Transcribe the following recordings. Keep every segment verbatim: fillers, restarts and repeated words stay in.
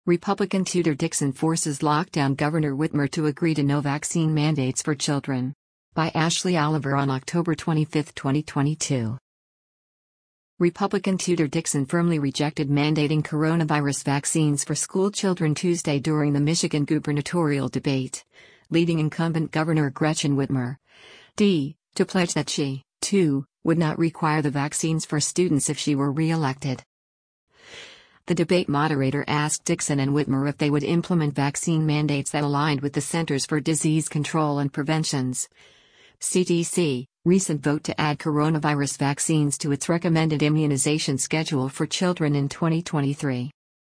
Republican Tudor Dixon forces lockdown Governor Whitmer to agree to no vaccine mandates for children. By Ashley Oliver on October twenty-fifth, twenty twenty-two. Republican Tudor Dixon firmly rejected mandating coronavirus vaccines for school children Tuesday during the Michigan gubernatorial debate, leading incumbent Governor Gretchen Whitmer, D, to pledge that she, too, would not require the vaccines for students if she were re-elected. The debate moderator asked Dixon and Whitmer if they would implement vaccine mandates that aligned with the Centers for Disease Control and Prevention's C D C recent vote to add coronavirus vaccines to its recommended immunization schedule for children in twenty twenty-three.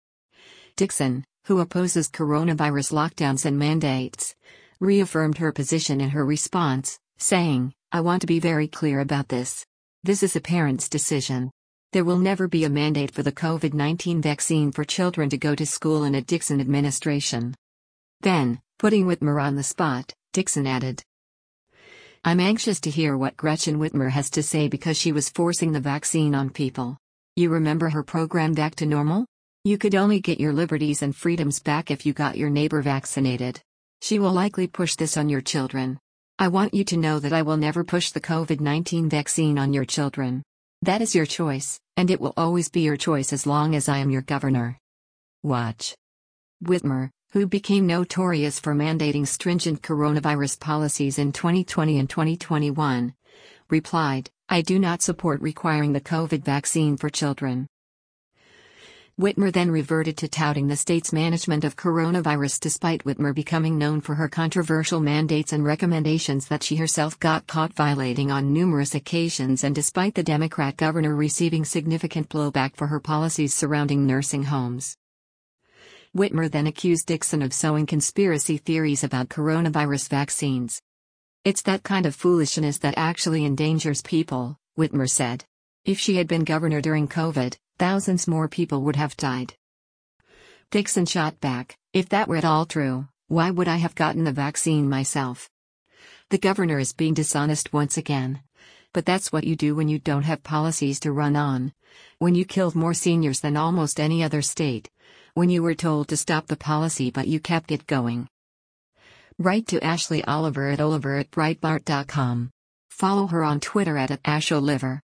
Dixon, who opposes coronavirus lockdowns and mandates, reaffirmed her position in her response, saying, "I want to be very clear about this. This is a parent's decision. There will never be a mandate for the COVID nineteen vaccine for children to go to school in a Dixon administration." Then, putting Whitmer on the spot, Dixon added, "I'm anxious to hear what Gretchen Whitmer has to say because she was forcing the vaccine on people. You remember her program Back to Normal? You could only get your liberties and freedoms back if you got your neighbor vaccinated. She will likely push this on your children. I want you to know that I will never push the COVID nineteen vaccine on your children. That is your choice, and it will always be your choice as long as I am your governor. Watch." Whitmer, who became notorious for mandating stringent coronavirus policies in twenty twenty and twenty twenty-one, replied, "I do not support requiring the COVID vaccine for children." Whitmer then reverted to touting the state's management of coronavirus despite Whitmer becoming known for her controversial mandates and recommendations that she herself got caught violating on numerous occasions and despite the Democrat governor receiving significant blowback for her policies surrounding nursing homes. Whitmer then accused Dixon of sowing conspiracy theories about coronavirus vaccines. "It's that kind of foolishness that actually endangers people," Whitmer said. "If she had been governor during COVID, thousands more people would have died." Dixon shot back, "If that were at all true, why would I have gotten the vaccine myself? The governor is being dishonest once again. But that's what you do when you don't have policies to run on. When you killed more seniors than almost any other state. When you were told to stop the policy but you kept it going." Write to Ashley Oliver at Oliver at Breitbart dot com. Follow her on Twitter at Ash Oliver.